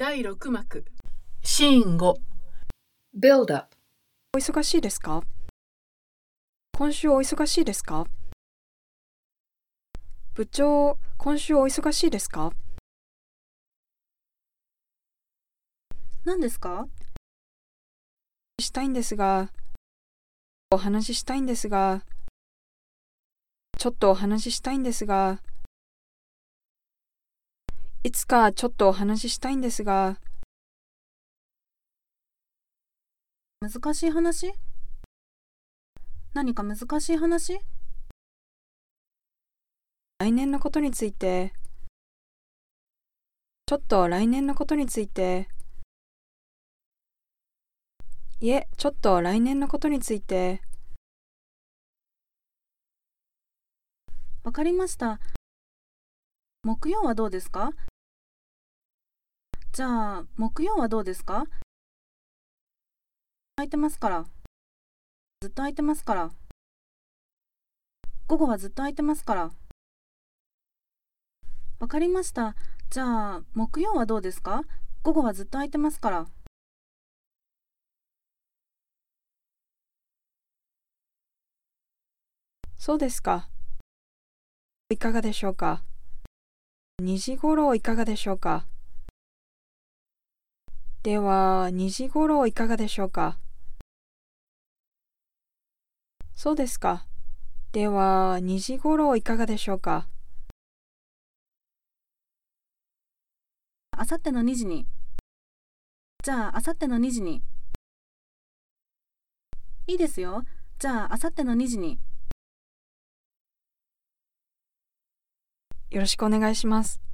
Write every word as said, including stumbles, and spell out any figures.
だいろく幕シーンご Build up。 お忙しいですか？今週お忙しいですか？部長、今週お忙しいですか？ 何ですか？ したいんですが、お話ししたいんですが、ちょっとお話ししたいんですが、いつかちょっとお話ししたいんですが、 難しい話？何か難しい話？ 来年のことについて、ちょっと来年のことについて、いえ、ちょっと来年のことについて。 わかりました。木曜はどうですか？じゃあ、木曜はどうですか？空いてますから。ずっと空いてますから。午後はずっと空いてますから。わかりました。じゃあ、木曜はどうですか？午後はずっと空いてますから。 そうですか。いかがでしょうか。にじごろいかがでしょうか。では、にじごろいかがでしょうか。そうですか。では、にじごろいかがでしょうか。 あさってのにじに。じゃあ、あさってのにじに。いいですよ。じゃあ、あさってのにじに。 よろしくお願いします。